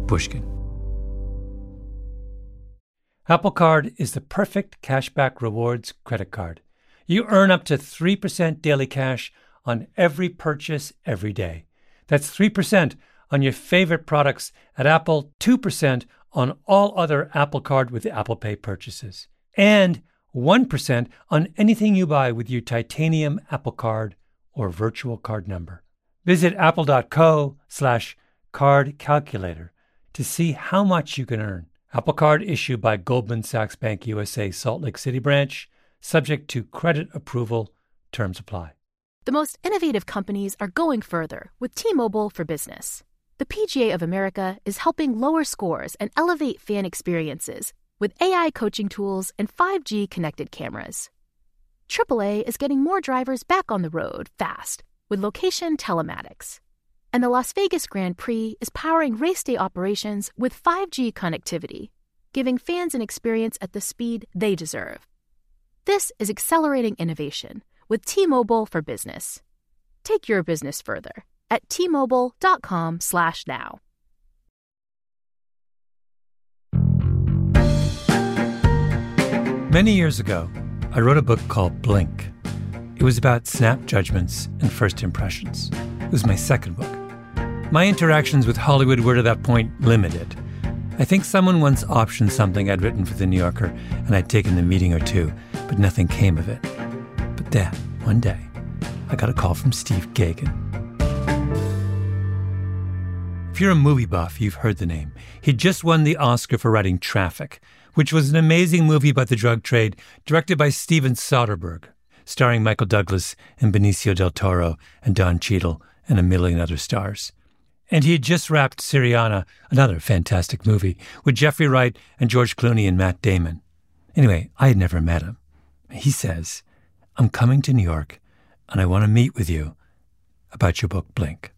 Pushkin. Apple Card is the perfect cashback rewards credit card. You earn up to 3% daily cash on every purchase every day. That's 3% on your favorite products at Apple, 2% on all other Apple Card with Apple Pay purchases, and 1% on anything you buy with your titanium Apple Card or virtual card number. Visit apple.co/card calculator to see how much you can earn. Apple Card issued by Goldman Sachs Bank USA Salt Lake City branch, subject to credit approval. Terms apply. The most innovative companies are going further with T-Mobile for Business. The PGA of America is helping lower scores and elevate fan experiences with AI coaching tools and 5G connected cameras. AAA is getting more drivers back on the road fast with location telematics. And the Las Vegas Grand Prix is powering race day operations with 5G connectivity, giving fans an experience at the speed they deserve. This is accelerating innovation with T-Mobile for Business. Take your business further at T-Mobile.com/now. Many years ago, I wrote a book called Blink. It was about snap judgments and first impressions. It was my second book. My interactions with Hollywood were to that point limited. I think someone once optioned something I'd written for The New Yorker, and I'd taken a meeting or two, but nothing came of it. But then, one day, I got a call from Steve Gagin. If you're a movie buff, you've heard the name. He'd just won the Oscar for writing Traffic, which was an amazing movie about the drug trade, directed by Steven Soderbergh, starring Michael Douglas and Benicio del Toro and Don Cheadle and a million other stars. And he had just wrapped Syriana, another fantastic movie, with Jeffrey Wright and George Clooney and Matt Damon. Anyway, I had never met him. He says, "I'm coming to New York, and I want to meet with you about your book, Blink."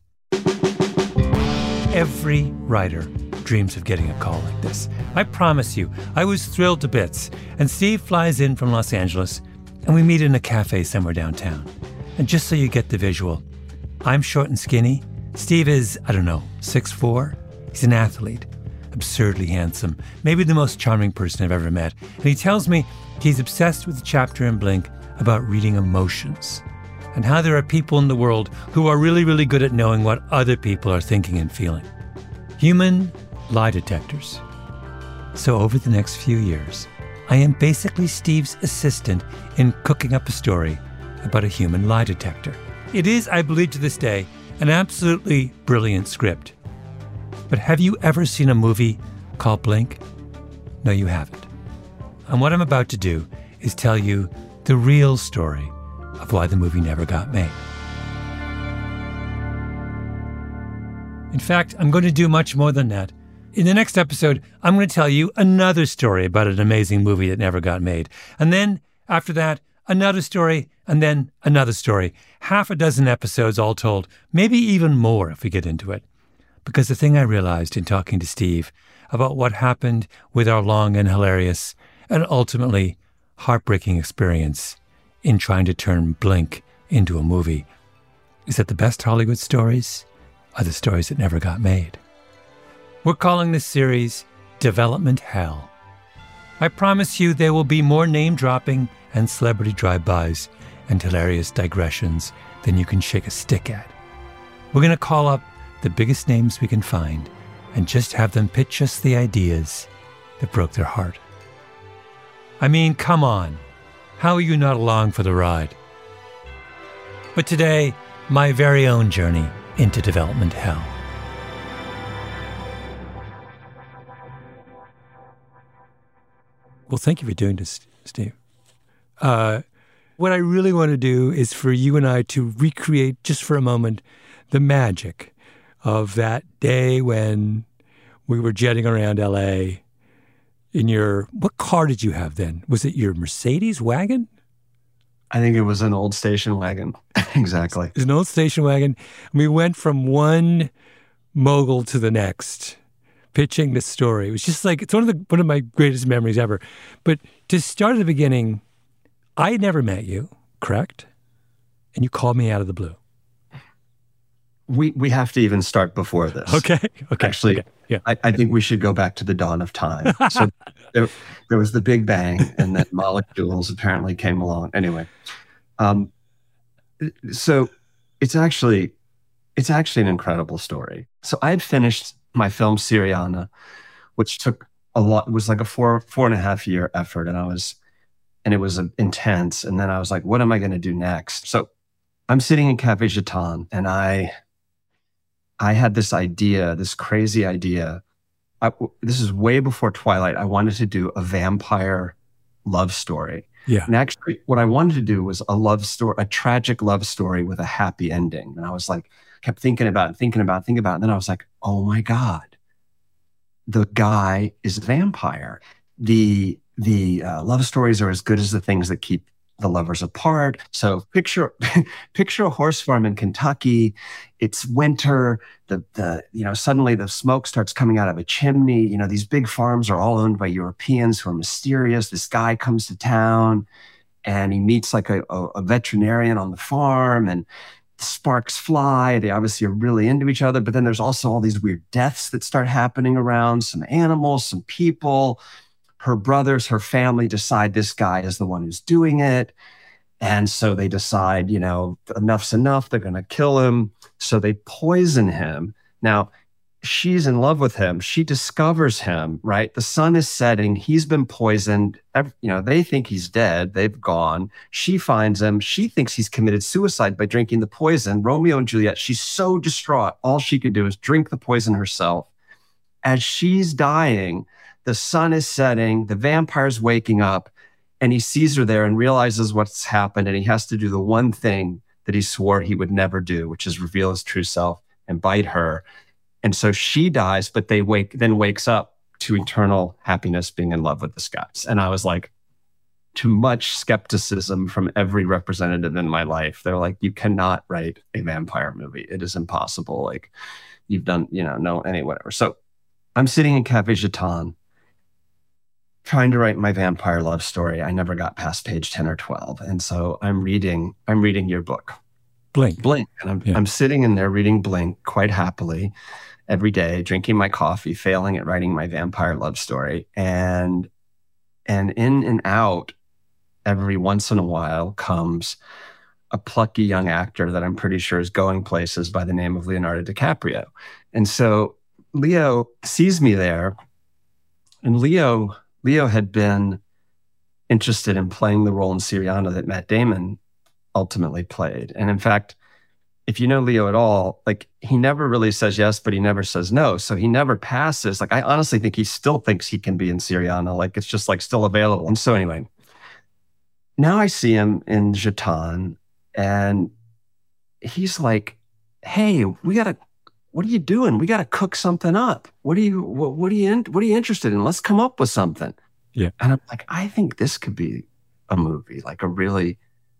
Every writer dreams of getting a call like this. I promise you, I was thrilled to bits. And Steve flies in from Los Angeles, and we meet in a cafe somewhere downtown. And just so you get the visual, I'm short and skinny. Steve is, 6'4". He's an athlete, absurdly handsome, maybe the most charming person I've ever met. And he tells me he's obsessed with the chapter in Blink about reading emotions and how there are people in the world who are really, really good at knowing what other people are thinking and feeling. Human lie detectors. So over the next few years, I am basically Steve's assistant in cooking up a story about a human lie detector. It is, I believe to this day, an absolutely brilliant script. But have you ever seen a movie called Blink? No, you haven't. And what I'm about to do is tell you the real story of why the movie never got made. In fact, I'm going to do much more than that. In the next episode, I'm going to tell you another story about an amazing movie that never got made. And then, after that, another story, and then another story. Half a dozen episodes all told, maybe even more if we get into it. Because the thing I realized in talking to Steve about what happened with our long and hilarious and ultimately heartbreaking experience in trying to turn Blink into a movie is that the best Hollywood stories are the stories that never got made. We're calling this series Development Hell. I promise you there will be more name-dropping and celebrity drive-bys and hilarious digressions than you can shake a stick at. We're going to call up the biggest names we can find and just have them pitch us the ideas that broke their heart. I mean, come on. How are you not along for the ride? But today, my very own journey into development hell. Well, thank you for doing this, Steve. What I really want to do is for you and I to recreate, just for a moment, the magic of that day when we were jetting around L.A. in your... What car did you have then? Was it your Mercedes wagon? I think it was an old station wagon. Exactly. It was an old station wagon. We went from one mogul to the next, pitching this story. It was just like, it's one of my greatest memories ever. But to start at the beginning, I had never met you, correct? And you called me out of the blue. we have to even start before this. Okay. Actually, okay. Yeah. I think we should go back to the dawn of time. So there was the Big Bang, and then molecules apparently came along. Anyway, so it's actually an incredible story. So I had finished my film Syriana, which took a lot. It was like a 4.5 year effort, and it was intense. And then I was like, what am I going to do next? So I'm sitting in Cafe Jeton, and I had this idea, this crazy idea. This is way before Twilight. I wanted to do a vampire love story. Yeah. And actually, what I wanted to do was a tragic love story with a happy ending. And I was like, kept thinking about it. And then I was like, oh my God, the guy is a vampire. The love stories are as good as the things that keep the lovers apart. So picture a horse farm in Kentucky. It's winter. Suddenly the smoke starts coming out of a chimney. These big farms are all owned by Europeans who are mysterious. This guy comes to town and he meets like a veterinarian on the farm, and sparks fly. They obviously are really into each other, but then there's also all these weird deaths that start happening around, some animals, some people. Her brothers, her family decide this guy is the one who's doing it. And so they decide, enough's enough. They're going to kill him. So they poison him. Now, she's in love with him. She discovers him, right? The sun is setting. He's been poisoned. They think he's dead. They've gone. She finds him. She thinks he's committed suicide by drinking the poison. Romeo and Juliet, she's so distraught. All she could do is drink the poison herself. As she's dying, the sun is setting, the vampire's waking up, and he sees her there and realizes what's happened, and he has to do the one thing that he swore he would never do, which is reveal his true self and bite her. And so she dies, but then wakes up to eternal happiness being in love with this guy. And I was like, to much skepticism from every representative in my life. They're like, you cannot write a vampire movie. It is impossible. Like, you've done, whatever. So I'm sitting in Cafe Jeton, trying to write my vampire love story. I never got past page 10 or 12. And so I'm reading your book. Blink. And I'm sitting in there reading Blink quite happily every day, drinking my coffee, failing at writing my vampire love story. And in and out, every once in a while comes a plucky young actor that I'm pretty sure is going places by the name of Leonardo DiCaprio. And so Leo sees me there, and Leo had been interested in playing the role in Syriana that Matt Damon ultimately played. And in fact, if you know Leo at all, like, he never really says yes, but he never says no. So he never passes. Like, I honestly think he still thinks he can be in Syriana. Like, it's just like still available. And so anyway, now I see him in Jeton, and he's like, hey, what are you doing? We got to cook something up. What are you interested in? Let's come up with something. Yeah. And I'm like, I think this could be a movie, like a really,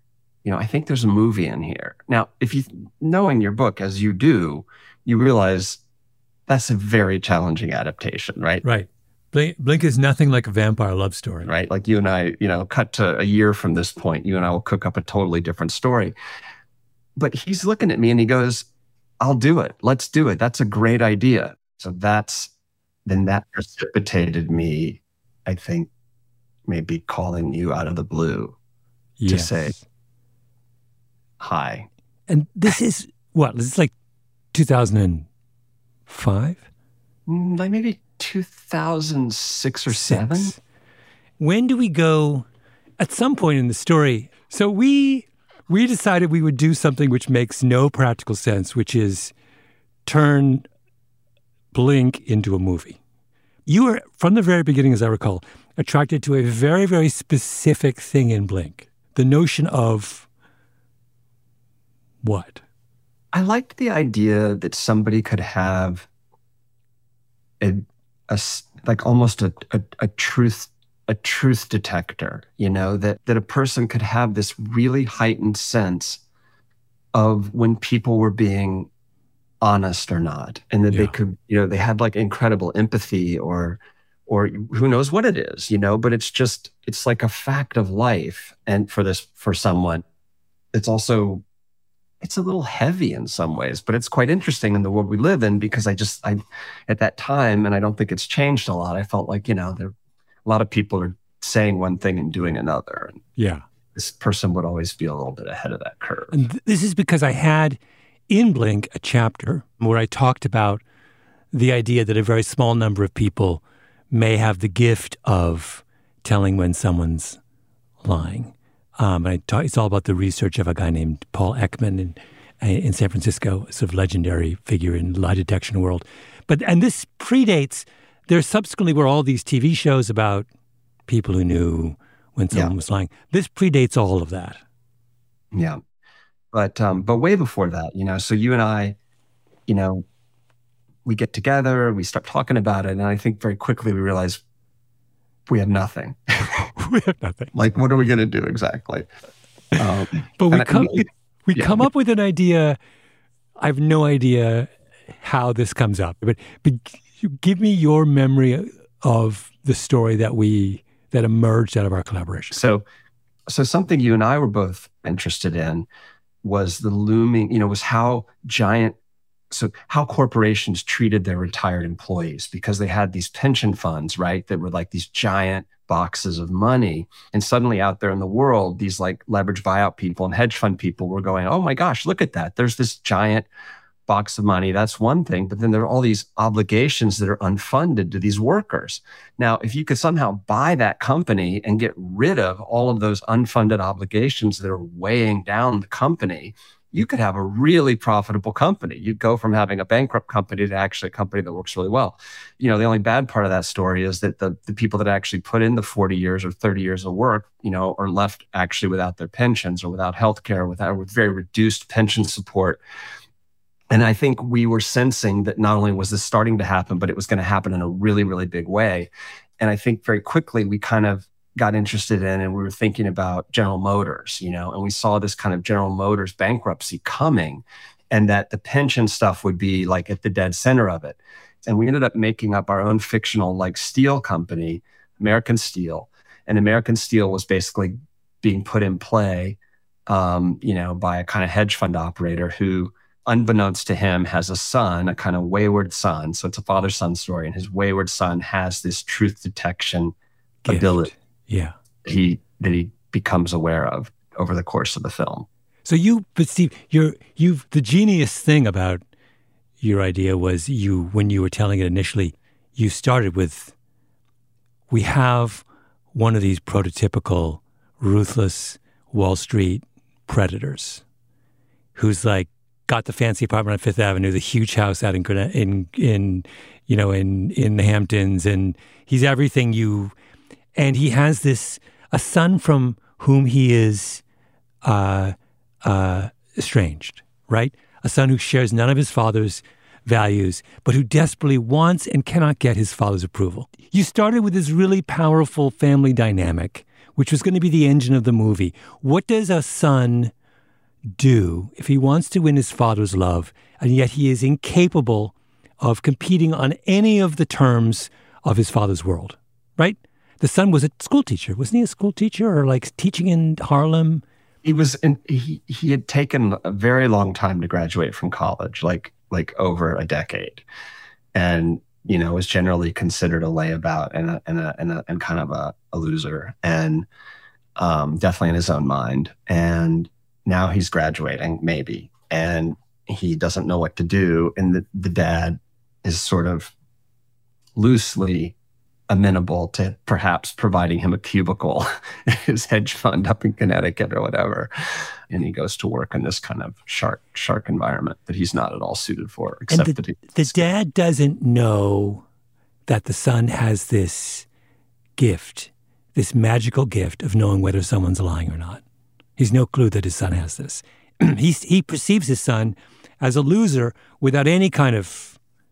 I think there's a movie in here. Now, if you knowing your book as you do, you realize that's a very challenging adaptation, right? Right. Blink is nothing like a vampire love story. Right. Like you and I, cut to a year from this point, you and I will cook up a totally different story. But he's looking at me and he goes, I'll do it. Let's do it. That's a great idea. So that precipitated me, I think, maybe calling you out of the blue to say hi. And this is what? This is like 2005? Like maybe 2006 or 7. When do we go? At some point in the story. So we decided we would do something which makes no practical sense, which is turn Blink into a movie. You were, from the very beginning, as I recall, attracted to a very, very specific thing in Blink. The notion of what? I liked the idea that somebody could have almost a truth detector, that a person could have this really heightened sense of when people were being honest or not, and that they could, they had like incredible empathy or who knows what it is, but it's like a fact of life. And for someone, it's also it's a little heavy in some ways, but it's quite interesting in the world we live in, because I at that time, and I don't think it's changed a lot, I felt like, a lot of people are saying one thing and doing another. And yeah. This person would always be a little bit ahead of that curve. And this is because I had in Blink a chapter where I talked about the idea that a very small number of people may have the gift of telling when someone's lying. It's all about the research of a guy named Paul Ekman in San Francisco, a sort of legendary figure in the lie detection world. And this predates, there subsequently were all these TV shows about people who knew when someone was lying. This predates all of that. Yeah. But way before that, so you and I, we get together, we start talking about it, and I think very quickly we realize we have nothing. We have nothing. Like, what are we going to do exactly? But we come up with an idea. I have no idea how this comes up, but give me your memory of the story that emerged out of our collaboration. So something you and I were both interested in was the looming, was how corporations treated their retired employees, because they had these pension funds, right, that were like these giant boxes of money. And suddenly out there in the world, these like leverage buyout people and hedge fund people were going, oh my gosh, look at that. There's this giant box of money. That's one thing. But then there are all these obligations that are unfunded to these workers. Now, if you could somehow buy that company and get rid of all of those unfunded obligations that are weighing down the company, you could have a really profitable company. You'd go from having a bankrupt company to actually a company that works really well. The only bad part of that story is that the people that actually put in the 40 years or 30 years of work, are left actually without their pensions or without healthcare, with very reduced pension support. And I think we were sensing that not only was this starting to happen, but it was going to happen in a really, really big way. And I think very quickly we kind of got interested in, and we were thinking about General Motors, and we saw this kind of General Motors bankruptcy coming, and that the pension stuff would be like at the dead center of it. And we ended up making up our own fictional like steel company, American Steel. And American Steel was basically being put in play, by a kind of hedge fund operator who, unbeknownst to him, has a son, a kind of wayward son. So it's a father-son story. And his wayward son has this truth detection ability. Yeah. That he becomes aware of over the course of the film. So Steve, the genius thing about your idea was when you were telling it initially, you started with, we have one of these prototypical ruthless Wall Street predators who's like got the fancy apartment on Fifth Avenue, the huge house out in the Hamptons, and he's everything and he has a son from whom he is estranged, right? A son who shares none of his father's values, but who desperately wants and cannot get his father's approval. You started with this really powerful family dynamic, which was going to be the engine of the movie. What does a son do if he wants to win his father's love, and yet he is incapable of competing on any of the terms of his father's world, right? The son was a school teacher. Wasn't he a school teacher or like teaching in Harlem? He was, he had taken a very long time to graduate from college, like over a decade, and was generally considered a layabout and kind of a loser, and definitely in his own mind. And now he's graduating, maybe, and he doesn't know what to do. And the dad is sort of loosely amenable to perhaps providing him a cubicle at his hedge fund up in Connecticut or whatever. And he goes to work in this kind of shark environment that he's not at all suited for. Except that the dad doesn't know that the son has this gift, this magical gift of knowing whether someone's lying or not. He's no clue that his son has this. He perceives his son as a loser without any kind of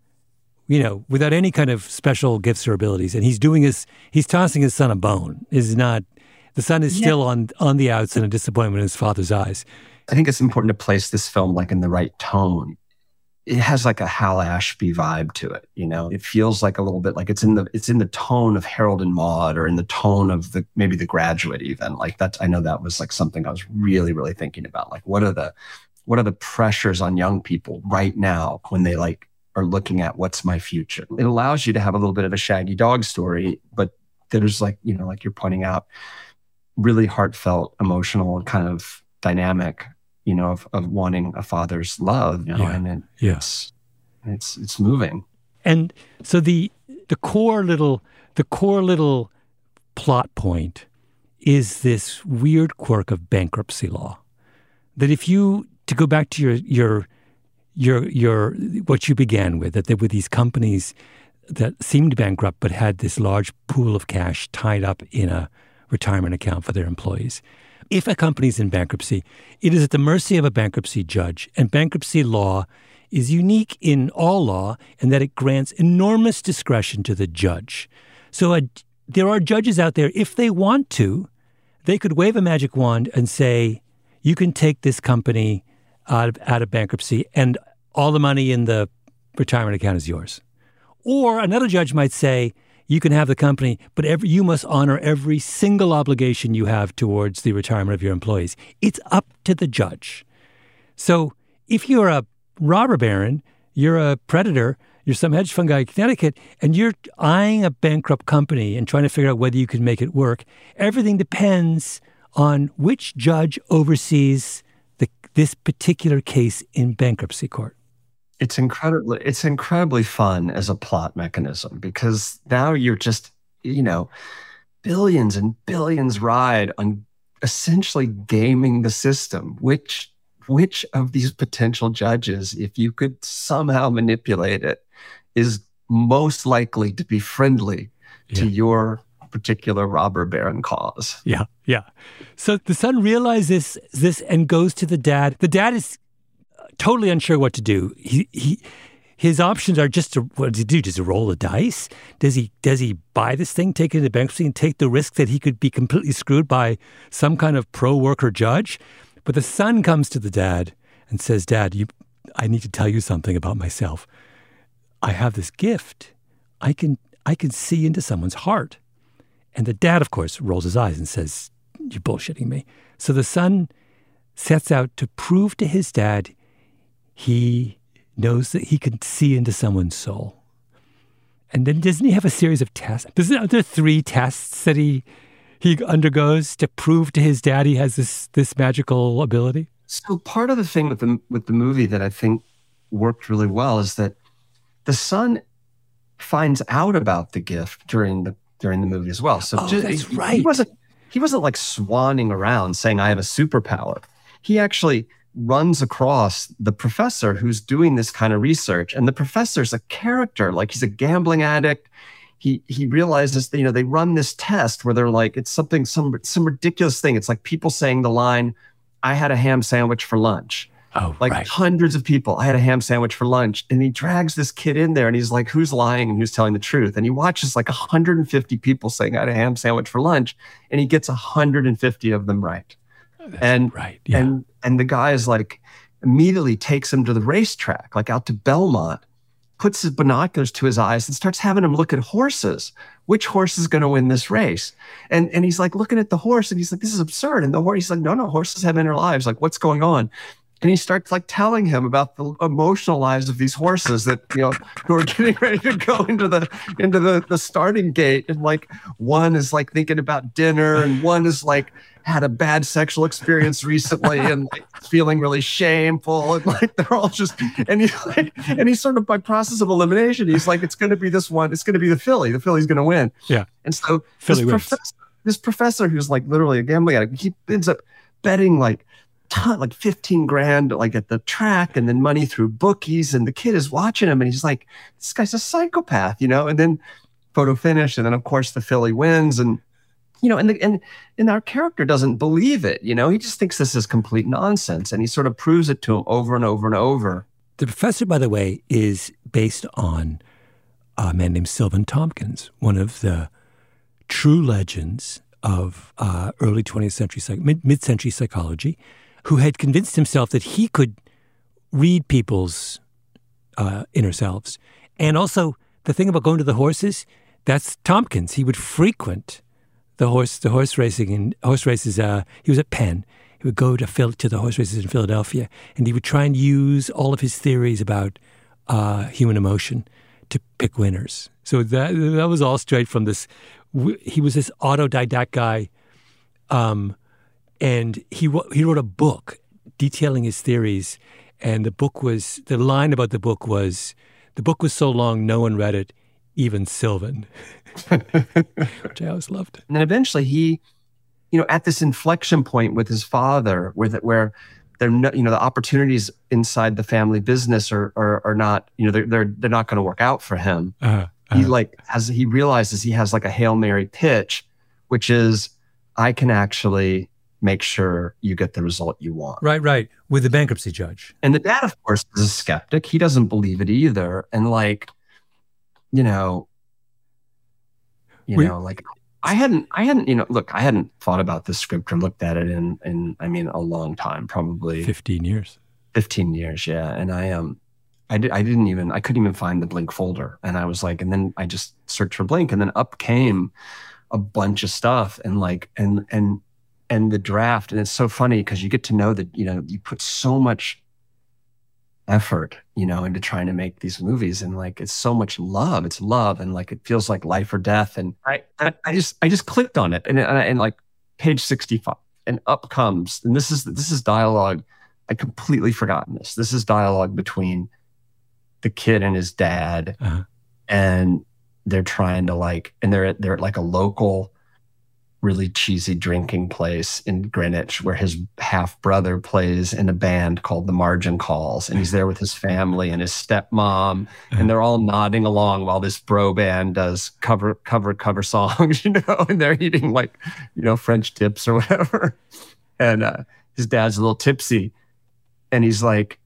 special gifts or abilities. And he's tossing his son a bone. The son is still on the outs and a disappointment in his father's eyes. I think it's important to place this film like in the right tone. It has like a Hal Ashby vibe to it. It feels like a little bit like it's in the tone of Harold and Maude, or in the tone of maybe The Graduate even. Like that, I know that was like something I was really, really thinking about. Like what are what are the pressures on young people right now when they like are looking at what's my future? It allows you to have a little bit of a Shaggy Dog story, but there's like, you know, like you're pointing out, really heartfelt, emotional kind of dynamic, you know, of wanting a father's love, you know, and it's moving. And so the core little plot point is this weird quirk of bankruptcy law. That if you, to go back to your what you began with, that there were these companies that seemed bankrupt but had this large pool of cash tied up in a retirement account for their employees. If a company is in bankruptcy, it is at the mercy of a bankruptcy judge, and bankruptcy law is unique in all law in that it grants enormous discretion to the judge. So there are judges out there, if they want to, they could wave a magic wand and say, you can take this company out of bankruptcy and all the money in the retirement account is yours. Or another judge might say, you can have the company, but you must honor every single obligation you have towards the retirement of your employees. It's up to the judge. So if you're a robber baron, you're a predator, you're some hedge fund guy in Connecticut, and you're eyeing a bankrupt company and trying to figure out whether you can make it work, everything depends on which judge oversees this particular case in bankruptcy court. It's incredibly fun as a plot mechanism because now you're just, you know, billions and billions ride on essentially gaming the system. Which of these potential judges, if you could somehow manipulate it, is most likely to be friendly to your particular robber baron cause? Yeah. So the son realizes this and goes to the dad. The dad is totally unsure what to do. His options are just what does he do? Does he roll the dice? Does he buy this thing, take it into bankruptcy, and take the risk that he could be completely screwed by some kind of pro-worker judge? But the son comes to the dad and says, Dad, I need to tell you something about myself. I have this gift. I can see into someone's heart. And the dad, of course, rolls his eyes and says, you're bullshitting me. So the son sets out to prove to his dad he knows that he can see into someone's soul. And then doesn't he have a series of tests? Are there 3 tests that he undergoes to prove to his dad he has this magical ability? So part of the thing with the movie that I think worked really well is that the son finds out about the gift during the movie as well. So that's right. He wasn't like swanning around saying I have a superpower. He actually runs across the professor who's doing this kind of research, and the professor's a character, like he's a gambling addict. He realizes that, you know, they run this test where they're like, it's some ridiculous thing. It's like people saying the line, I had a ham sandwich for lunch. Oh, like right. Hundreds of people, I had a ham sandwich for lunch. And he drags this kid in there and he's like, who's lying and who's telling the truth? And he watches like 150 people saying I had a ham sandwich for lunch, and he gets 150 of them right. That's right. Yeah. And the guy is like, immediately takes him to the racetrack, like out to Belmont, puts his binoculars to his eyes and starts having him look at horses. Which horse is going to win this race? And he's like looking at the horse and he's like, this is absurd. And the horse, he's like, no, horses have inner lives. Like, what's going on? And he starts like telling him about the emotional lives of these horses that, you know, who are getting ready to go into the starting gate. And like, one is like thinking about dinner, and one is like had a bad sexual experience recently and like feeling really shameful. And like, they're all just, and he's sort of by process of elimination, he's like, it's going to be this one. It's going to be the filly. The filly's going to win. Yeah. And so this professor who's like literally a gambling addict, he ends up betting like 15 grand like at the track, and then money through bookies, and the kid is watching him and he's like, this guy's a psychopath, you know. And then photo finish, and then of course the filly wins, and you know, and our character doesn't believe it, you know. He just thinks this is complete nonsense, and he sort of proves it to him over and over and over. The professor, by the way, is based on a man named Sylvan Tompkins, one of the true legends of early 20th century, mid-century psychology, who had convinced himself that he could read people's inner selves. And also, the thing about going to the horses, that's Tompkins. He would frequent the horse races. He was at Penn. He would go to the horse races in Philadelphia, and he would try and use all of his theories about human emotion to pick winners. So that was all straight from this. He was this autodidact guy, and he wrote a book detailing his theories. And the line about the book was so long no one read it, even Sylvan, which I always loved. And then eventually he, at this inflection point with his father, where they're not, the opportunities inside the family business are not, they're not going to work out for him. He realizes he has like a Hail Mary pitch, which is, I can actually make sure you get the result you want. Right. With the bankruptcy judge. And the dad, of course, is a skeptic. He doesn't believe it either. And I hadn't thought about this script or looked at it in a long time, probably 15 years. 15 years, yeah. And I couldn't even find the Blink folder. And I was like, and then I just searched for Blink, and then up came a bunch of stuff and the draft. And it's so funny because you get to know that, you put so much effort, into trying to make these movies, and it's so much love. It's love, and it feels like life or death. And I just clicked on it, and page 65, and up comes, and this is dialogue. I completely forgotten this. This is dialogue between the kid and his dad, and they're trying to and they're at a local, really cheesy drinking place in Greenwich where his half brother plays in a band called the Margin Calls, and he's there with his family and his stepmom, and they're all nodding along while this bro band does cover songs, and they're eating French dips or whatever. And his dad's a little tipsy, and he's like,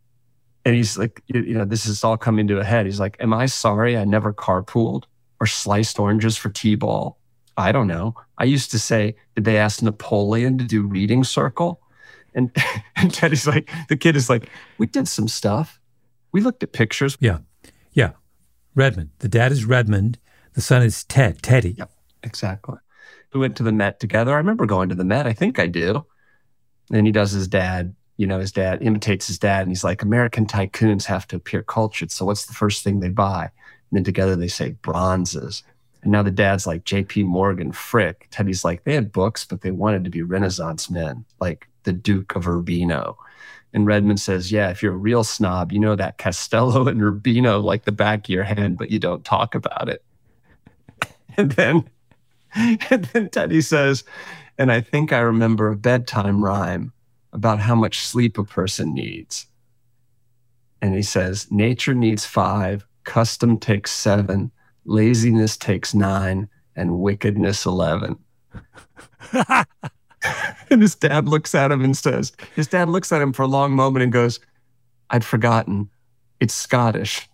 this is all coming to a head. He's like, am I sorry I never carpooled or sliced oranges for T-ball? I don't know. I used to say, did they ask Napoleon to do reading circle? And Teddy's like, the kid is like, we did some stuff. We looked at pictures. Yeah. Redmond. The dad is Redmond. The son is Teddy. Yep, exactly. We went to the Met together. I remember going to the Met. I think I do. And he does his dad. His dad imitates his dad. And he's like, American tycoons have to appear cultured. So what's the first thing they buy? And then together they say bronzes. And now the dad's like J.P. Morgan, Frick. Teddy's like, they had books, but they wanted to be Renaissance men, like the Duke of Urbino. And Redmond says, yeah, if you're a real snob, you know that Castello and Urbino like the back of your hand, but you don't talk about it. And then Teddy says, and I think I remember a bedtime rhyme about how much sleep a person needs. And he says, nature needs 5, custom takes 7, laziness takes 9, and wickedness 11. And his dad looks at him for a long moment and goes, I'd forgotten. It's Scottish.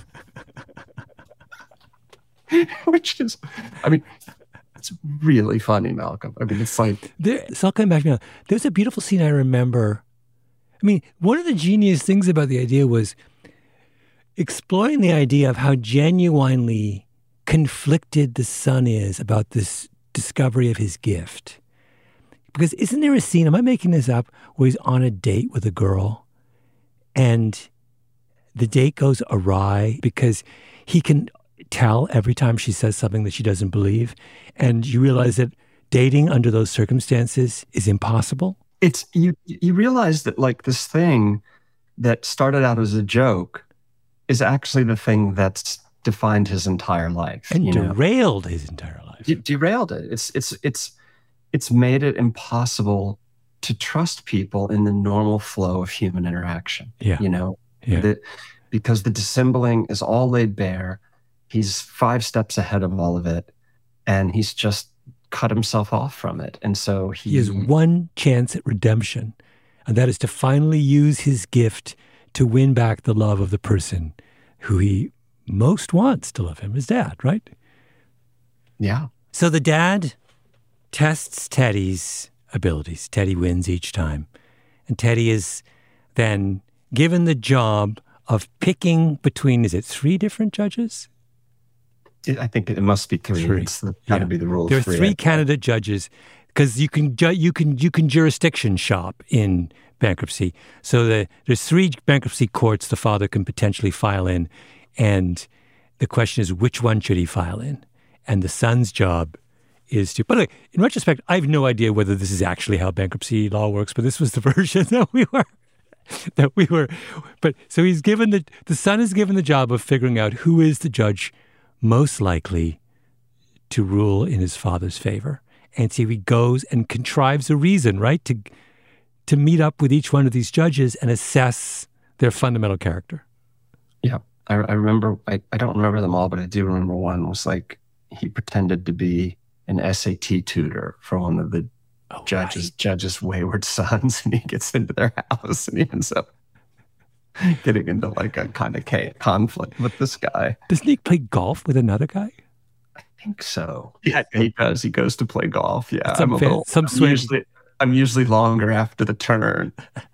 Which is, it's really funny, Malcolm. It's like... So I'll come back now. There's a beautiful scene I remember. One of the genius things about the idea was exploring the idea of how genuinely conflicted the son is about this discovery of his gift. Because isn't there a scene, am I making this up, where he's on a date with a girl and the date goes awry because he can tell every time she says something that she doesn't believe, and you realize that dating under those circumstances is impossible? It's you realize that this thing that started out as a joke is actually the thing that's defined his entire life. And derailed his entire life. Derailed it. It's made it impossible to trust people in the normal flow of human interaction. Yeah. Because the dissembling is all laid bare. He's 5 steps ahead of all of it, and he's just cut himself off from it. And so he has one chance at redemption, and that is to finally use his gift to win back the love of the person who he most wants to love him, his dad, right? Yeah. So the dad tests Teddy's abilities. Teddy wins each time. And Teddy is then given the job of picking between, is it 3 different judges? I think it must be 3. It's got to be the rule. There are 3. 3 candidate judges. because you can jurisdiction shop in bankruptcy. So there's 3 bankruptcy courts the father can potentially file in, and the question is which one should he file in? And the son's job is to. But look, in retrospect, I have no idea whether this is actually how bankruptcy law works. But this was the version that we were. But so he's given the son is given the job of figuring out who is the judge most likely to rule in his father's favor. And so he goes and contrives a reason, right, to meet up with each one of these judges and assess their fundamental character. Yeah. I remember, I don't remember them all, but I do remember one was like he pretended to be an SAT tutor for one of the judge's wayward sons, and he gets into their house and he ends up getting into like a kind of conflict with this guy. Doesn't he play golf with another guy? I think so. Yeah, he does. He goes to play golf. Yeah, I'm usually longer after the turn.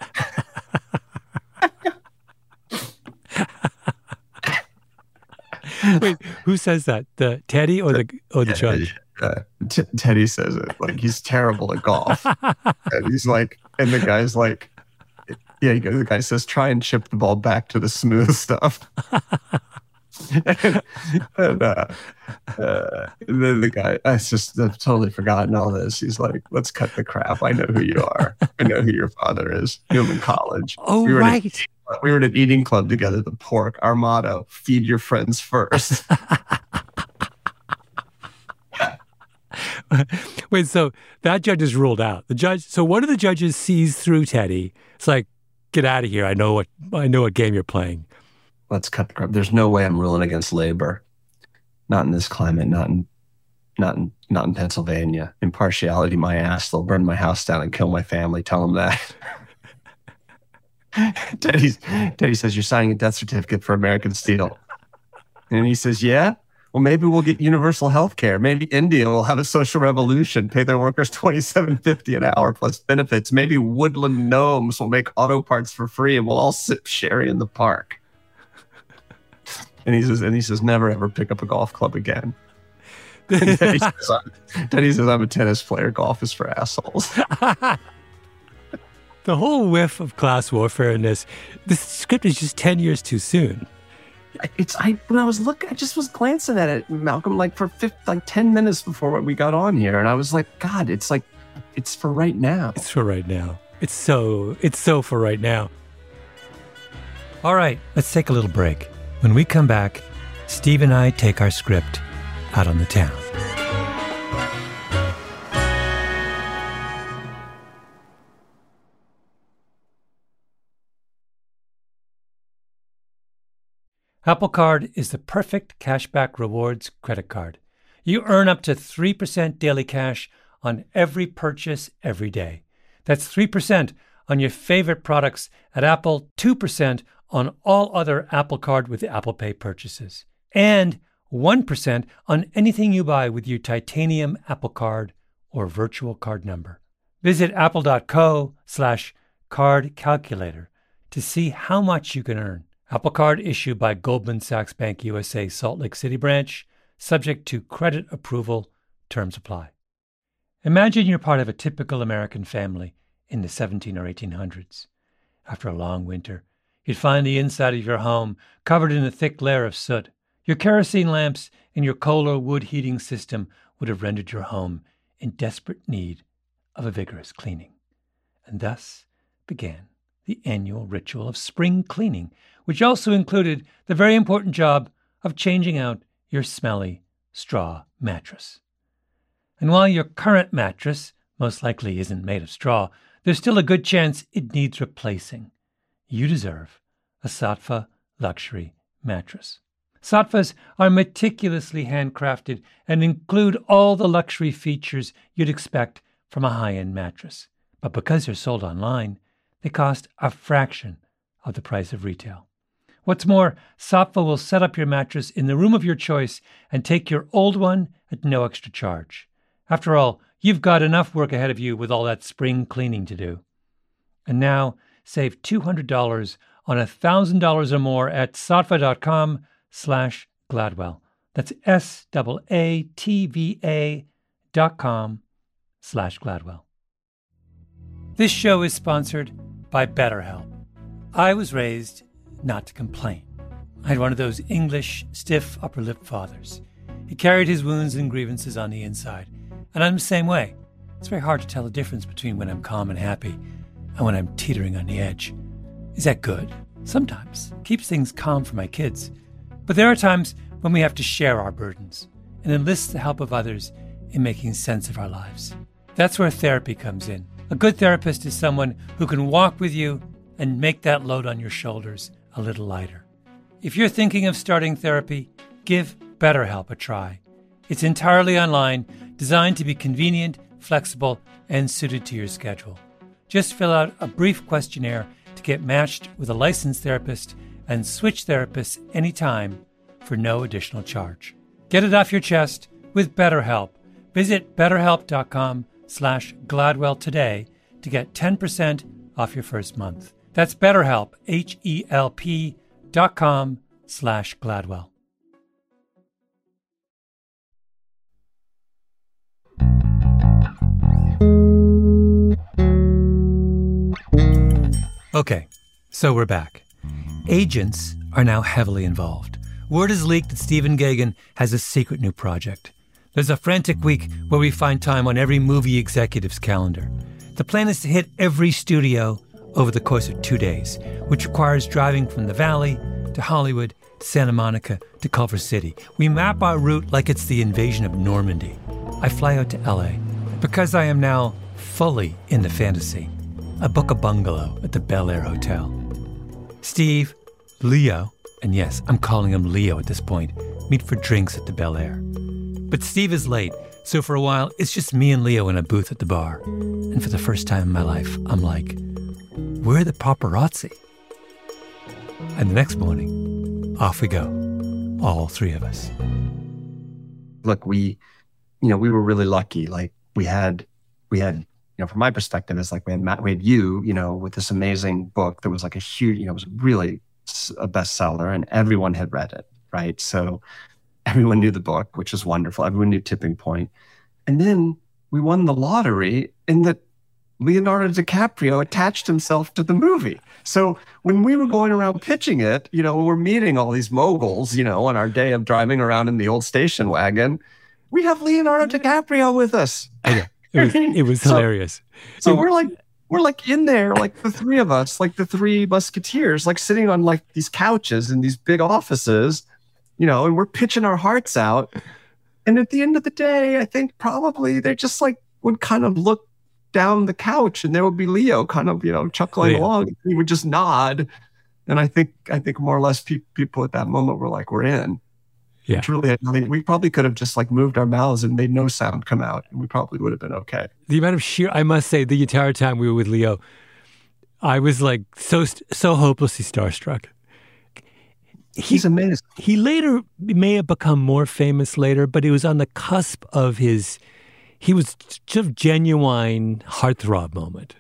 Wait, who says that? The Teddy or the judge? Teddy says it. Like, he's terrible at golf. And he's like, and the guy's like, yeah, the guy says, try and chip the ball back to the smooth stuff. and then the guy, I've totally forgotten all this. He's like, let's cut the crap. I know who you are. I know who your father is. You were in college. Oh, right. We were at an eating club together, the Pork. Our motto, feed your friends first. Wait, so that judge is ruled out. So one of the judges sees through Teddy. It's like, get out of here. I know what game you're playing. Let's cut the crap. There's no way I'm ruling against labor. Not in this climate, not in Pennsylvania. Impartiality, my ass. They'll burn my house down and kill my family. Tell them that. Teddy says, you're signing a death certificate for American Steel. And he says, yeah? Well, maybe we'll get universal health care. Maybe India will have a social revolution, pay their workers $27.50 an hour plus benefits. Maybe woodland gnomes will make auto parts for free and we'll all sip sherry in the park. And he says, never ever pick up a golf club again. Teddy says, I'm a tennis player. Golf is for assholes. The whole whiff of class warfare in this script is just 10 years too soon. When I was looking, I just was glancing at it, Malcolm, like for 10 minutes before we got on here. And I was like, God, it's for right now. It's for right now. It's so for right now. All right, let's take a little break. When we come back, Steve and I take our script out on the town. Apple Card is the perfect cashback rewards credit card. You earn up to 3% daily cash on every purchase every day. That's 3% on your favorite products at Apple, 2% on all other Apple Card with Apple Pay purchases, and 1% on anything you buy with your titanium Apple Card or virtual card number. Visit apple.co/card calculator to see how much you can earn. Apple Card issued by Goldman Sachs Bank USA Salt Lake City branch, subject to credit approval, terms apply. Imagine you're part of a typical American family in the 17 or 1800s. After a long winter, you'd find the inside of your home covered in a thick layer of soot. Your kerosene lamps and your coal or wood heating system would have rendered your home in desperate need of a vigorous cleaning. And thus began the annual ritual of spring cleaning, which also included the very important job of changing out your smelly straw mattress. And while your current mattress most likely isn't made of straw, there's still a good chance it needs replacing. You deserve a Saatva luxury mattress. Saatvas are meticulously handcrafted and include all the luxury features you'd expect from a high-end mattress. But because they're sold online, they cost a fraction of the price of retail. What's more, Saatva will set up your mattress in the room of your choice and take your old one at no extra charge. After all, you've got enough work ahead of you with all that spring cleaning to do. And now, save $200 on $1,000 or more at saatva.com/Gladwell. That's SAATVA.com/Gladwell. BetterHelp.com/Gladwell. This show is sponsored by BetterHelp. I was raised not to complain. I had one of those English, stiff upper lip fathers. He carried his wounds and grievances on the inside. And I'm the same way. It's very hard to tell the difference between when I'm calm and happy and when I'm teetering on the edge. Is that good? Sometimes. Keeps things calm for my kids. But there are times when we have to share our burdens and enlist the help of others in making sense of our lives. That's where therapy comes in. A good therapist is someone who can walk with you and make that load on your shoulders a little lighter. If you're thinking of starting therapy, give BetterHelp a try. It's entirely online, designed to be convenient, flexible, and suited to your schedule. Just fill out a brief questionnaire to get matched with a licensed therapist and switch therapists anytime for no additional charge. Get it off your chest with BetterHelp. Visit BetterHelp.com/Gladwell today to get 10% off your first month. That's BetterHelp, HELP.com/Gladwell. Okay, so we're back. Agents are now heavily involved. Word has leaked that Stephen Gaghan has a secret new project. There's a frantic week where we find time on every movie executive's calendar. The plan is to hit every studio over the course of 2 days, which requires driving from the Valley to Hollywood to Santa Monica to Culver City. We map our route like it's the invasion of Normandy. I fly out to LA. Because I am now fully in the fantasy, I book a bungalow at the Bel Air Hotel. Steve, Leo, and yes, I'm calling him Leo at this point, meet for drinks at the Bel Air. But Steve is late, so for a while, it's just me and Leo in a booth at the bar. And for the first time in my life, I'm like, where are the paparazzi? And the next morning, off we go, all three of us. Look, we were really lucky. Like we had, from my perspective, it's like we had you, with this amazing book that was like a huge, it was really a bestseller and everyone had read it, right? So everyone knew the book, which is wonderful. Everyone knew Tipping Point. And then we won the lottery in that Leonardo DiCaprio attached himself to the movie. So when we were going around pitching it, we're meeting all these moguls, on our day of driving around in the old station wagon, we have Leonardo DiCaprio with us. I know. It was hilarious. So we're like in there, like the three of us, like the three musketeers, like sitting on like these couches in these big offices, and we're pitching our hearts out. And at the end of the day, I think probably they just like would kind of look down the couch and there would be Leo kind of, chuckling along. He would just nod. And I think more or less people at that moment were like, we're in. Yeah. Truly, we probably could have just like moved our mouths and made no sound come out, and we probably would have been okay. The amount of I must say, the entire time we were with Leo, I was like so hopelessly starstruck. He's amazing. He later may have become more famous later, but he was on the cusp of he was sort of genuine heartthrob moment.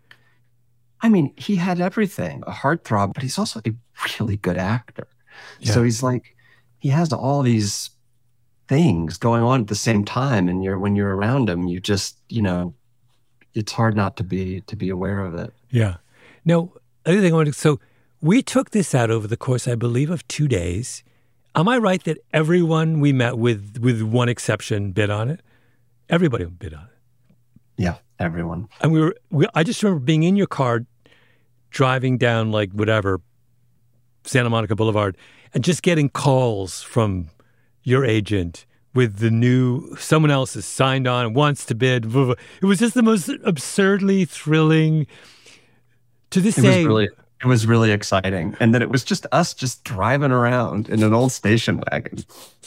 I mean, he had everything, a heartthrob, but he's also a really good actor. Yeah. So he's like, he has all these things going on at the same time, and when you're around him, you just, it's hard not to be aware of it. Yeah. Now, other thing so we took this out over the course, I believe, of 2 days. Am I right that everyone we met with one exception bid on it? Everybody bid on it. Yeah, everyone. And I just remember being in your car, driving down like whatever, Santa Monica Boulevard, and just getting calls from your agent with someone else has signed on, wants to bid. It was just the most absurdly thrilling. To this day, it was really exciting. And then it was just us just driving around in an old station wagon.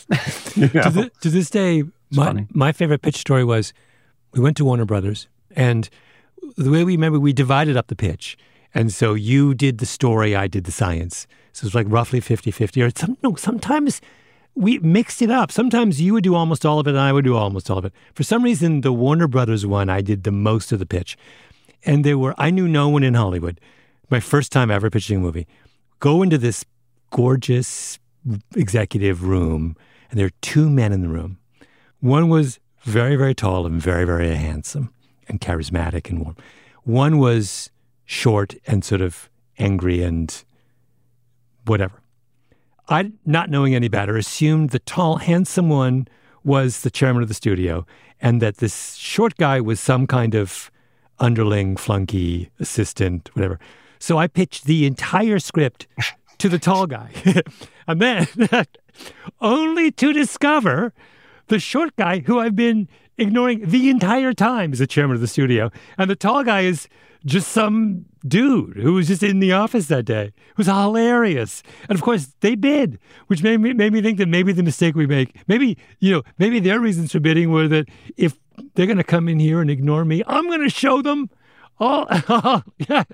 To this day, my favorite pitch story was we went to Warner Brothers, and the way we divided up the pitch. And so you did the story, I did the science. So it was like roughly 50-50. Or sometimes we mixed it up. Sometimes you would do almost all of it and I would do almost all of it. For some reason, the Warner Brothers one, I did the most of the pitch. And I knew no one in Hollywood. My first time ever pitching a movie. Go into this gorgeous executive room, and there are two men in the room. One was very, very tall and very, very handsome and charismatic and warm. One was short and sort of angry and whatever. I, not knowing any better, assumed the tall, handsome one was the chairman of the studio and that this short guy was some kind of underling, flunky, assistant, whatever. So I pitched the entire script to the tall guy. And then, only to discover the short guy who I've been ignoring the entire time is the chairman of the studio. And the tall guy is just some dude who was just in the office that day. It was hilarious. And of course, they bid, which made me think that maybe the mistake we make, maybe their reasons for bidding were that if they're going to come in here and ignore me, I'm going to show them all. Yeah.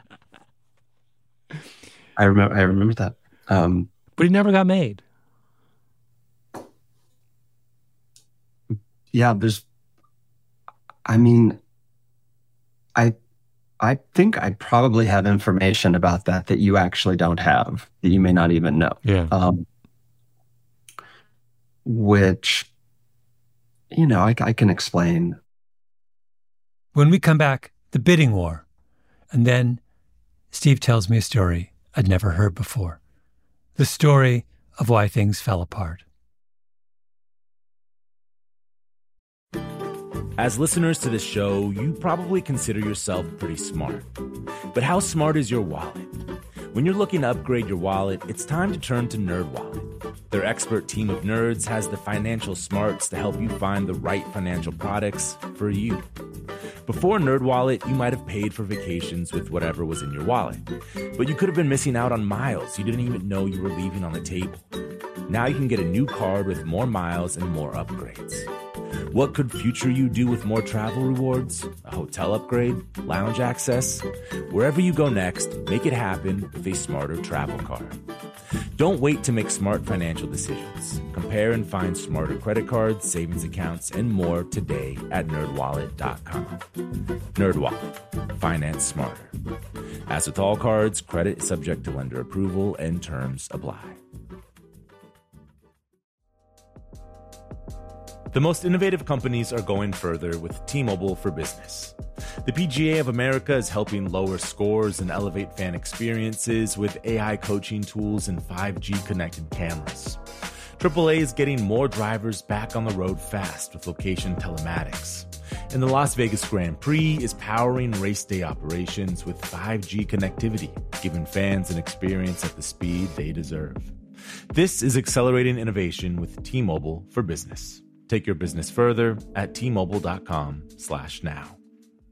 I remember that. But he never got made. Yeah, I think I probably have information about that you actually don't have, that you may not even know. Yeah. Which, I can explain. When we come back, the bidding war. And then Steve tells me a story I'd never heard before. The story of why things fell apart. As listeners to this show, you probably consider yourself pretty smart. But how smart is your wallet? When you're looking to upgrade your wallet, it's time to turn to NerdWallet. Their expert team of nerds has the financial smarts to help you find the right financial products for you. Before NerdWallet, you might have paid for vacations with whatever was in your wallet. But you could have been missing out on miles you didn't even know you were leaving on the table. Now you can get a new card with more miles and more upgrades. What could future you do with more travel rewards? A hotel upgrade? Lounge access? Wherever you go next, make it happen with a smarter travel card. Don't wait to make smart financial decisions. Compare and find smarter credit cards, savings accounts, and more today at nerdwallet.com. NerdWallet. Finance smarter. As with all cards, credit is subject to lender approval and terms apply. The most innovative companies are going further with T-Mobile for Business. The PGA of America is helping lower scores and elevate fan experiences with AI coaching tools and 5G connected cameras. AAA is getting more drivers back on the road fast with location telematics. And the Las Vegas Grand Prix is powering race day operations with 5G connectivity, giving fans an experience at the speed they deserve. This is accelerating innovation with T-Mobile for Business. Take your business further at T-Mobile.com/now.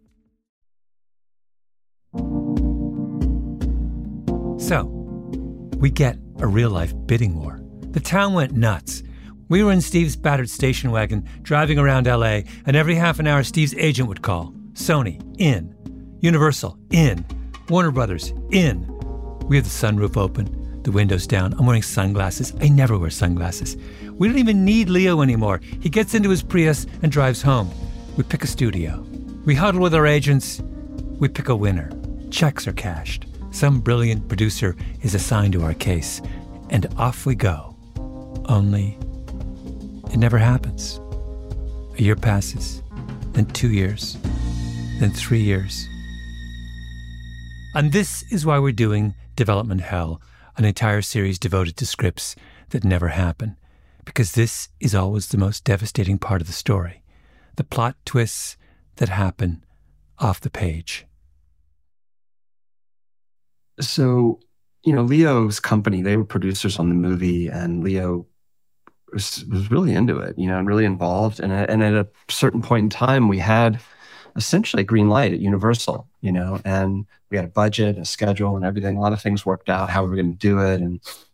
So, we get a real-life bidding war. The town went nuts. We were in Steve's battered station wagon driving around LA, and every half an hour Steve's agent would call. Sony, in. Universal, in. Warner Brothers, in. We have the sunroof open, the windows down. I'm wearing sunglasses. I never wear sunglasses. We don't even need Leo anymore. He gets into his Prius and drives home. We pick a studio. We huddle with our agents. We pick a winner. Checks are cashed. Some brilliant producer is assigned to our case. And off we go. Only it never happens. A year passes, then 2 years, then 3 years. And this is why we're doing Development Hell, an entire series devoted to scripts that never happen. Because this is always the most devastating part of the story. The plot twists that happen off the page. So, Leo's company, they were producers on the movie, and Leo was really into it, and really involved. And at a certain point in time, we had essentially a green light at Universal, and we had a budget, a schedule, and everything. A lot of things worked out, how we were going to do it.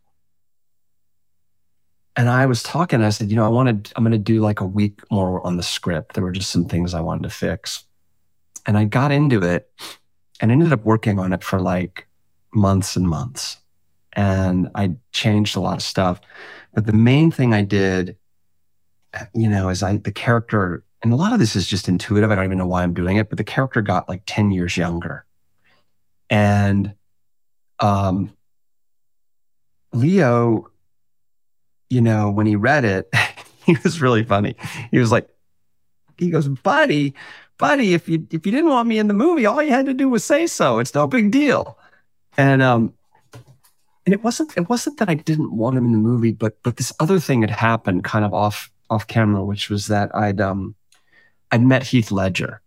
And I was talking, I said, I'm going to do like a week more on the script. There were just some things I wanted to fix. And I got into it and ended up working on it for like months and months. And I changed a lot of stuff. But the main thing I did, is the character, and a lot of this is just intuitive. I don't even know why I'm doing it, but the character got like 10 years younger. And Leo, when he read it, he was really funny. He was like, he goes, buddy, if you didn't want me in the movie, all you had to do was say so. It's no big deal. And it wasn't that I didn't want him in the movie, but this other thing had happened kind of off camera, which was that I'd met Heath Ledger,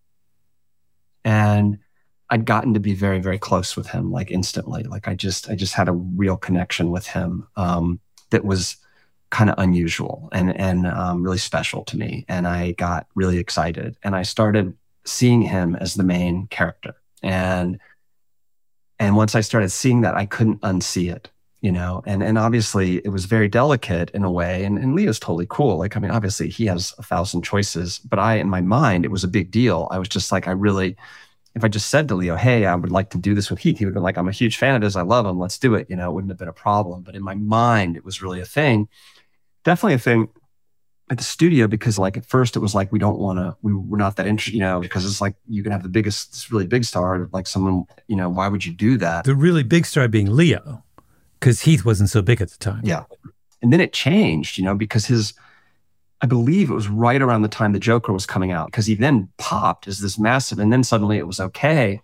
and I'd gotten to be very, very close with him, like instantly. Like I just had a real connection with him that was kind of unusual and really special to me. And I got really excited, and I started seeing him as the main character. And once I started seeing that, I couldn't unsee it, and obviously it was very delicate in a way. And Leo's totally cool. Like, I mean, obviously he has 1,000 choices, but in my mind, it was a big deal. I was just like, if I just said to Leo, hey, I would like to do this with Heath, he would have been like, I'm a huge fan of this. I love him. Let's do it. It wouldn't have been a problem. But in my mind, it was really a thing. Definitely a thing at the studio, because like at first it was like, we're not that interested, because it's like, you can have this really big star, like someone, why would you do that? The really big star being Leo, because Heath wasn't so big at the time. Yeah. And then it changed, because I believe it was right around the time the Joker was coming out, because he then popped as this massive, and then suddenly it was okay.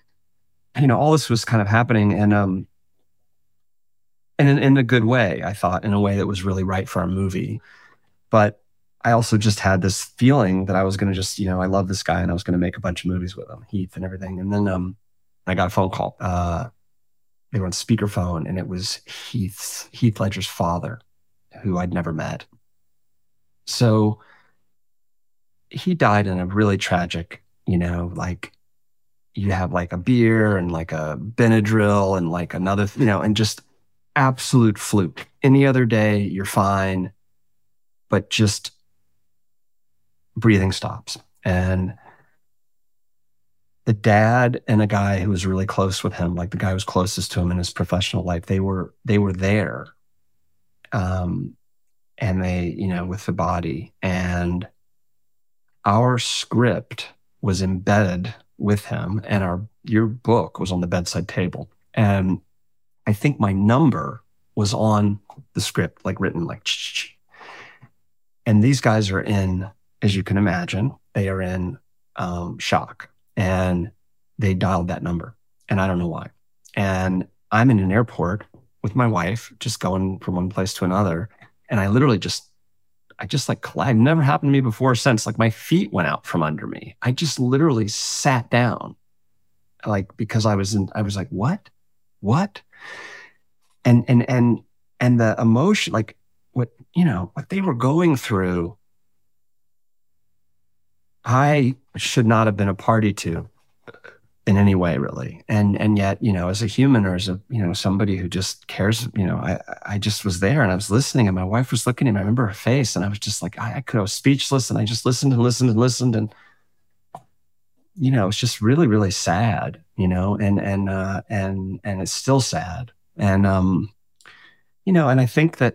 All this was kind of happening, and in a good way, I thought, in a way that was really right for our movie. But I also just had this feeling that I was going to just, I love this guy, and I was going to make a bunch of movies with him, Heath and everything. And then I got a phone call. They were on speakerphone, and it was Heath Ledger's father, who I'd never met. So he died in a really tragic, like you have like a beer and like a Benadryl and like another, and just absolute fluke. Any other day, you're fine, but just breathing stops. And the dad and a guy who was really close with him, like the guy who was closest to him in his professional life, they were there. And they, with the body, and our script was embedded with him, and your book was on the bedside table. And I think my number was on the script, like written like, and these guys are in, as you can imagine, they are in shock, and they dialed that number, and I don't know why. And I'm in an airport with my wife, just going from one place to another. And I literally I've never happened to me before or since. Like my feet went out from under me. I just literally sat down, like, because I was like, what? And the emotion, like what they were going through, I should not have been a party to in any way, really. And yet, as a human, or as a, somebody who just cares, I just was there, and I was listening, and my wife was looking at me. I remember her face, and I was just like, I was speechless, and I just listened. And, it's just really, really sad, and it's still sad. And, and I think that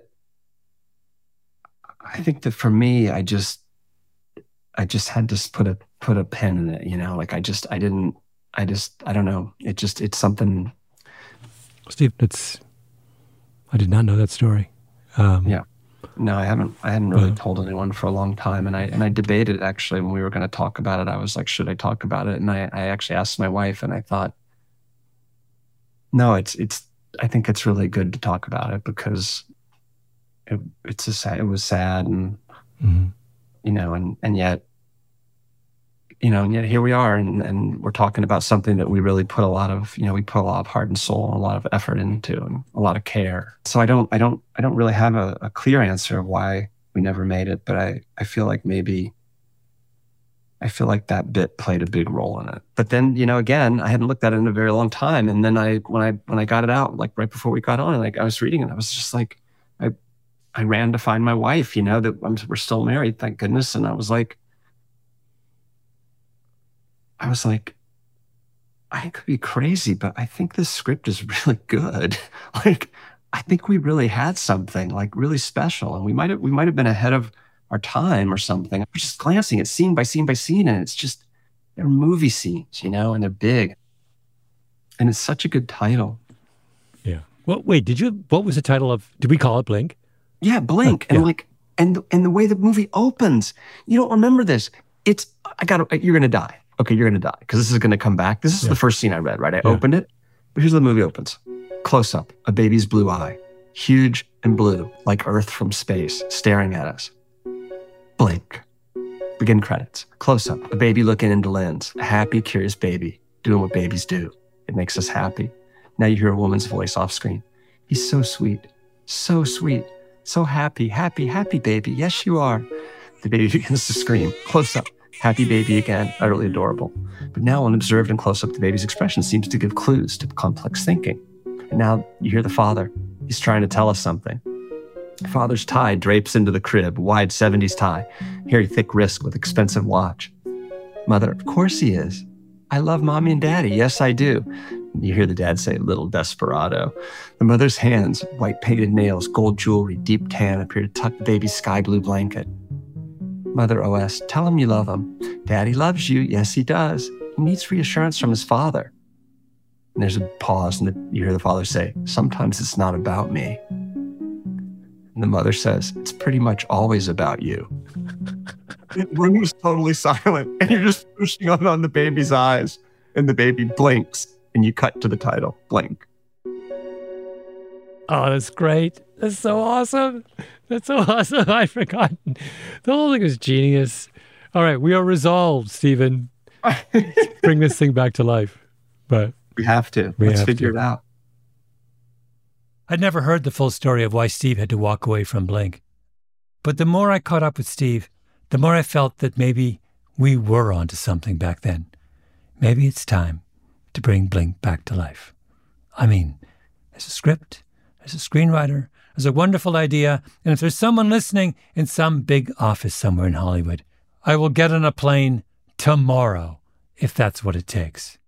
for me, I just had to put a pin in it, like I don't know. It's something. Steve, I did not know that story. Yeah. No, I hadn't really told anyone for a long time. And I debated, actually, when we were going to talk about it. I was like, should I talk about it? And I actually asked my wife, and I thought, no, I think it's really good to talk about it, because it was sad, and, and yet, and yet here we are, and we're talking about something that we really put a lot of, we put a lot of heart and soul and a lot of effort into, and a lot of care. So I don't really have a clear answer of why we never made it, but I feel like that bit played a big role in it. But then, again, I hadn't looked at it in a very long time. And then when I got it out, like right before we got on, like I was reading it, I was just like, I ran to find my wife, that we're still married, thank goodness. And I was like, I could be crazy, but I think this script is really good. Like, I think we really had something like really special, and we might have been ahead of our time or something. I'm just glancing at scene by scene by scene, and it's just, they're movie scenes, and they're big, and it's such a good title. Yeah. Well, wait, what was the title of? Did we call it Blink? Yeah, Blink, and the way the movie opens, you don't remember this. you're going to die. Okay, you're going to die because this is going to come back. This is the first scene I read, right? I opened it. But here's how the movie opens. Close up, a baby's blue eye, huge and blue, like Earth from space, staring at us. Blink. Begin credits. Close up, a baby looking into lens, a happy, curious baby, doing what babies do. It makes us happy. Now you hear a woman's voice off screen. He's so sweet, so happy, happy baby. Yes, you are. The baby begins to scream. Close up. Happy baby again, utterly adorable. But now when observed in close-up, the baby's expression seems to give clues to complex thinking. And now you hear the father. He's trying to tell us something. Father's tie drapes into the crib, wide 70s tie, hairy thick wrist with expensive watch. Mother, of course he is. I love mommy and daddy. Yes, I do. You hear the dad say, little desperado. The mother's hands, white painted nails, gold jewelry, deep tan, appear to tuck the baby's sky blue blanket. Mother OS, tell him you love him. Daddy loves you. Yes, he does. He needs reassurance from his father. And there's a pause, and you hear the father say, sometimes it's not about me. And the mother says, it's pretty much always about you. The room is totally silent, and you're just pushing on the baby's eyes, and the baby blinks, and you cut to the title, Blink. Oh, that's great. That's so awesome. That's so awesome. I'd forgotten. The whole thing is genius. All right, we are resolved, Stephen. Bring this thing back to life. But we have to. Let's figure it out. I'd never heard the full story of why Steve had to walk away from Blink. But the more I caught up with Steve, the more I felt that maybe we were onto something back then. Maybe it's time to bring Blink back to life. I mean, there's a script, there's a screenwriter, there's a wonderful idea, and if there's someone listening in some big office somewhere in Hollywood, I will get on a plane tomorrow if that's what it takes.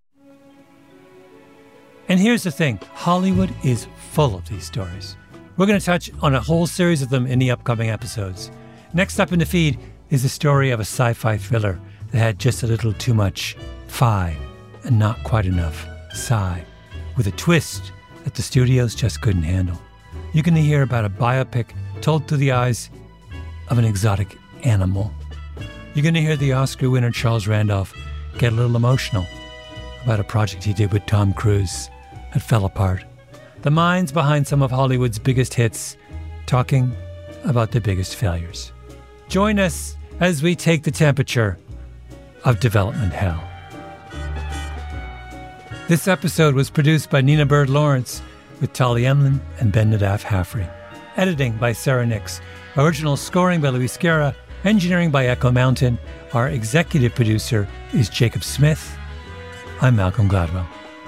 And here's the thing, Hollywood is full of these stories. We're going to touch on a whole series of them in the upcoming episodes. Next up in the feed is the story of a sci-fi thriller that had just a little too much fi and not quite enough sci, with a twist that the studios just couldn't handle. You're going to hear about a biopic told through the eyes of an exotic animal. You're going to hear the Oscar winner Charles Randolph get a little emotional about a project he did with Tom Cruise that fell apart. The minds behind some of Hollywood's biggest hits talking about their biggest failures. Join us as we take the temperature of development hell. This episode was produced by Nina Bird Lawrence with Tali Emlin and Ben Nadaf Haffrey. Editing by Sarah Nix. Original scoring by Luis Guerra. Engineering by Echo Mountain. Our executive producer is Jacob Smith. I'm Malcolm Gladwell.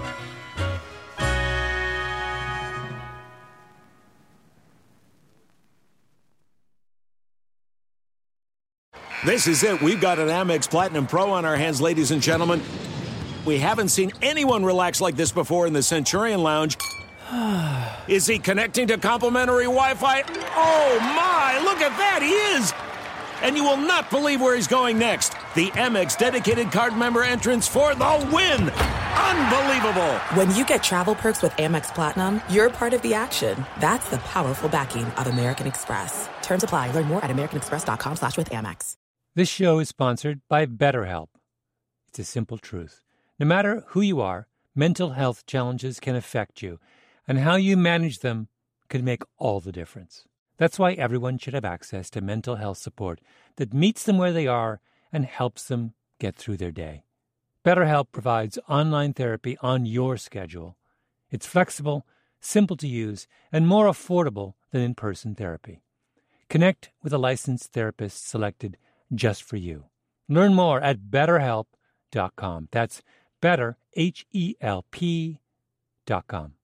This is it. We've got an Amex Platinum Pro on our hands, ladies and gentlemen. We haven't seen anyone relax like this before in the Centurion Lounge. Is he connecting to complimentary Wi-Fi? Oh, my! Look at that! He is! And you will not believe where he's going next. The Amex dedicated card member entrance for the win! Unbelievable! When you get travel perks with Amex Platinum, you're part of the action. That's the powerful backing of American Express. Terms apply. Learn more at americanexpress.com/withAmex. This show is sponsored by BetterHelp. It's a simple truth. No matter who you are, mental health challenges can affect you, and how you manage them can make all the difference. That's why everyone should have access to mental health support that meets them where they are and helps them get through their day. BetterHelp provides online therapy on your schedule. It's flexible, simple to use, and more affordable than in-person therapy. Connect with a licensed therapist selected just for you. Learn more at BetterHelp.com. That's better, HELP.com.